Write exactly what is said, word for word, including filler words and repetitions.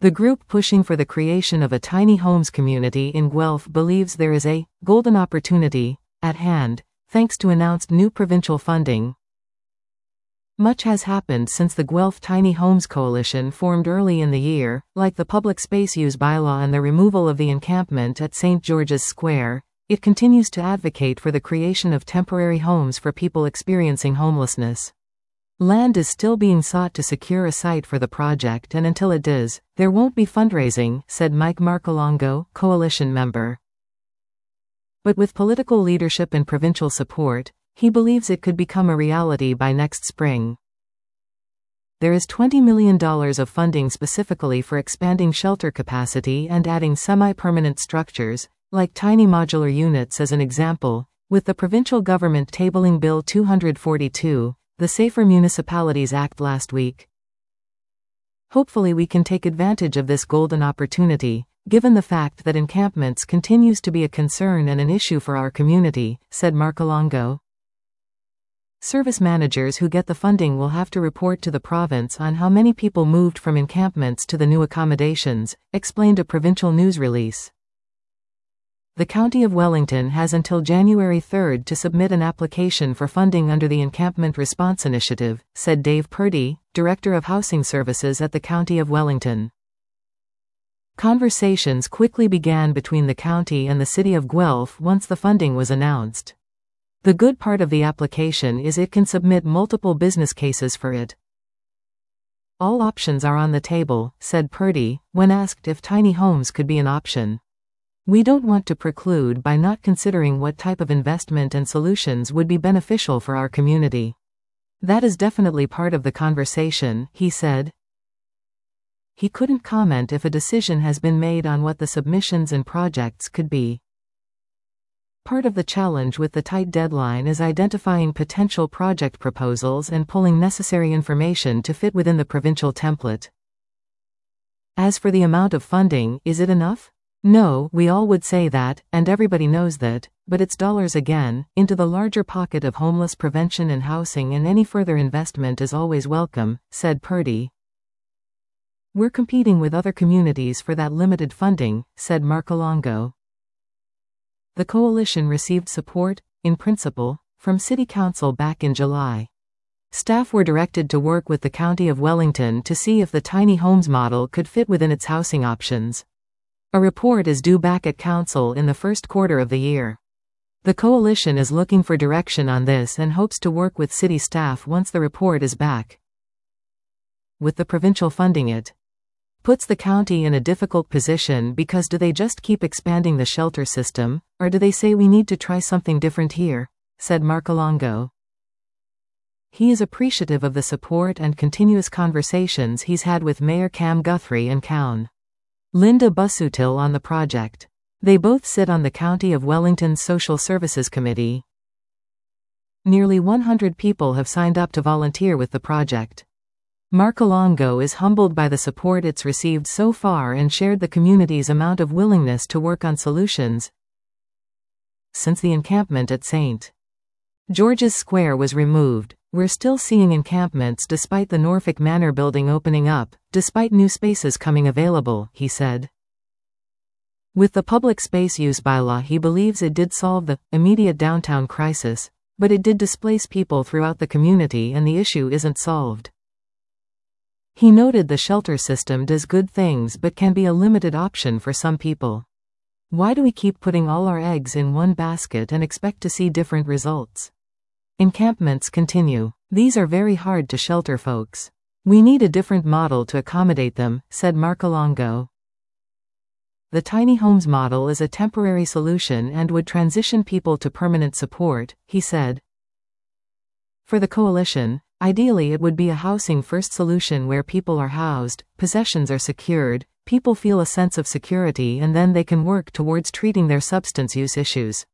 The group pushing for the creation of a tiny homes community in Guelph believes there is a golden opportunity at hand, thanks to announced new provincial funding. Much has happened since the Guelph Tiny Homes Coalition formed early in the year, like the public space use bylaw and the removal of the encampment at Saint George's Square. It continues to advocate for the creation of temporary homes for people experiencing homelessness. Land is still being sought to secure a site for the project, and until it does, there won't be fundraising, said Mike Marcolongo, coalition member. But with political leadership and provincial support, he believes it could become a reality by next spring. There is twenty million dollars of funding specifically for expanding shelter capacity and adding semi-permanent structures, like tiny modular units as an example, with the provincial government tabling Bill two forty-two, the Safer Municipalities Act last week. Hopefully we can take advantage of this golden opportunity, given the fact that encampments continues to be a concern and an issue for our community, said Marcolongo. Service managers who get the funding will have to report to the province on how many people moved from encampments to the new accommodations, explained a provincial news release. The County of Wellington has until January third to submit an application for funding under the Encampment Response Initiative, said Dave Purdy, Director of Housing Services at the County of Wellington. Conversations quickly began between the county and the city of Guelph once the funding was announced. The good part of the application is it can submit multiple business cases for it. All options are on the table, said Purdy, when asked if tiny homes could be an option. We don't want to preclude by not considering what type of investment and solutions would be beneficial for our community. That is definitely part of the conversation, he said. He couldn't comment if a decision has been made on what the submissions and projects could be. Part of the challenge with the tight deadline is identifying potential project proposals and pulling necessary information to fit within the provincial template. As for the amount of funding, is it enough? No, we all would say that, and everybody knows that, but it's dollars again, into the larger pocket of homeless prevention and housing, and any further investment is always welcome, said Purdy. We're competing with other communities for that limited funding, said Marcolongo. The coalition received support, in principle, from City Council back in July. Staff were directed to work with the County of Wellington to see if the tiny homes model could fit within its housing options. A report is due back at Council in the first quarter of the year. The coalition is looking for direction on this and hopes to work with city staff once the report is back. With the provincial funding, it puts the county in a difficult position, because do they just keep expanding the shelter system, or do they say we need to try something different here, said Marcolongo. He is appreciative of the support and continuous conversations he's had with Mayor Cam Guthrie and Coun. Linda Busuttil on the project. They both sit on the County of Wellington's Social Services Committee. Nearly one hundred people have signed up to volunteer with the project. Marcolongo is humbled by the support it's received so far and shared the community's amount of willingness to work on solutions. Since the encampment at Saint George's Square was removed, we're still seeing encampments despite the Norfolk Manor building opening up, despite new spaces coming available, he said. With the public space use bylaw, he believes it did solve the immediate downtown crisis, but it did displace people throughout the community and the issue isn't solved. He noted the shelter system does good things but can be a limited option for some people. Why do we keep putting all our eggs in one basket and expect to see different results? Encampments continue. These are very hard to shelter folks. We need a different model to accommodate them, said Marcolongo. The tiny homes model is a temporary solution and would transition people to permanent support, he said. For the coalition, ideally it would be a housing-first solution where people are housed, possessions are secured, people feel a sense of security, and then they can work towards treating their substance use issues.